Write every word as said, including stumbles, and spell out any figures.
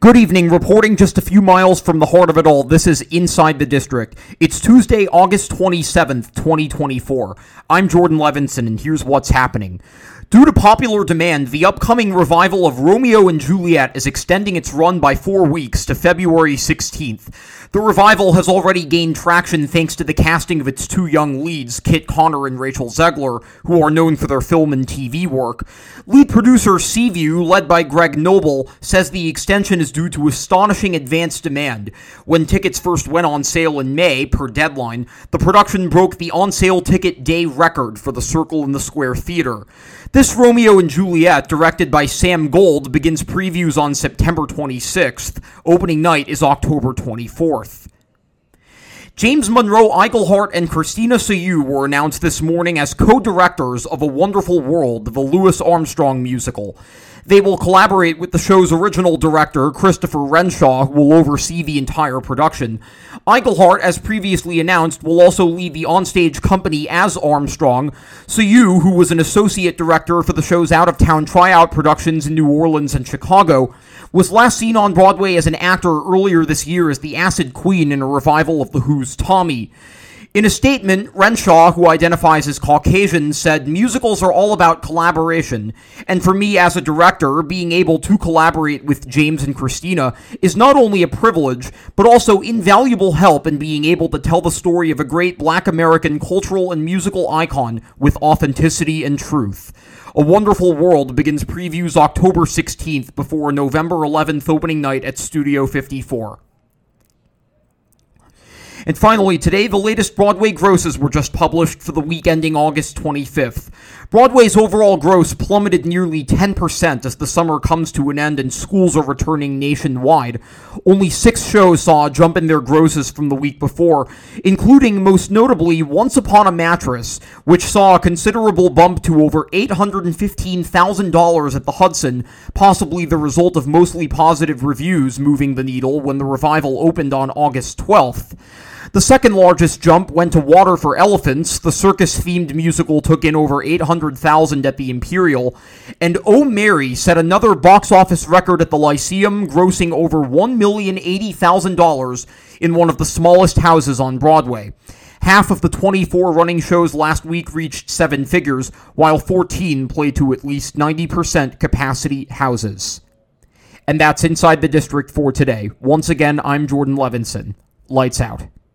Good evening, reporting just a few miles from the heart of it all. This is Inside the District. It's Tuesday, August twenty-seventh, twenty twenty-four. I'm Jordan Levinson, and here's what's happening. Due to popular demand, the upcoming revival of Romeo and Juliet is extending its run by four weeks to February sixteenth. The revival has already gained traction thanks to the casting of its two young leads, Kit Connor and Rachel Zegler, who are known for their film and T V work. Lead producer Seaview, led by Greg Noble, says the extension is due to astonishing advance demand. When tickets first went on sale in May, per deadline, the production broke the on-sale ticket day record for the Circle in the Square Theater. This Romeo and Juliet, directed by Sam Gold, begins previews on September twenty-sixth. Opening night is October twenty-fourth. James Monroe Iglehart and Christina Seiyu were announced this morning as co-directors of A Wonderful World, the Louis Armstrong musical. They will collaborate with the show's original director, Christopher Renshaw, who will oversee the entire production. Iglehart, as previously announced, will also lead the onstage company as Armstrong. Seiyu, who was an associate director for the show's out-of-town tryout productions in New Orleans and Chicago, was last seen on Broadway as an actor earlier this year as the Acid Queen in a revival of The Who's Tommy. In a statement, Renshaw, who identifies as Caucasian, said, "Musicals are all about collaboration, and for me as a director, being able to collaborate with James and Christina is not only a privilege, but also invaluable help in being able to tell the story of a great Black American cultural and musical icon with authenticity and truth." A Wonderful World begins previews October sixteenth before a November eleventh opening night at Studio fifty-four. And finally, today, the latest Broadway grosses were just published for the week ending August twenty-fifth. Broadway's overall gross plummeted nearly ten percent as the summer comes to an end and schools are returning nationwide. Only six shows saw a jump in their grosses from the week before, including, most notably, Once Upon a Mattress, which saw a considerable bump to over eight hundred fifteen thousand dollars at the Hudson, possibly the result of mostly positive reviews moving the needle when the revival opened on August twelfth. The second largest jump went to Water for Elephants. The circus-themed musical took in over eight hundred thousand dollars at the Imperial, and Oh Mary set another box office record at the Lyceum, grossing over one million eighty thousand dollars in one of the smallest houses on Broadway. Half of the twenty-four running shows last week reached seven figures, while fourteen played to at least ninety percent capacity houses. And that's Inside the District for today. Once again, I'm Jordan Levinson. Lights out.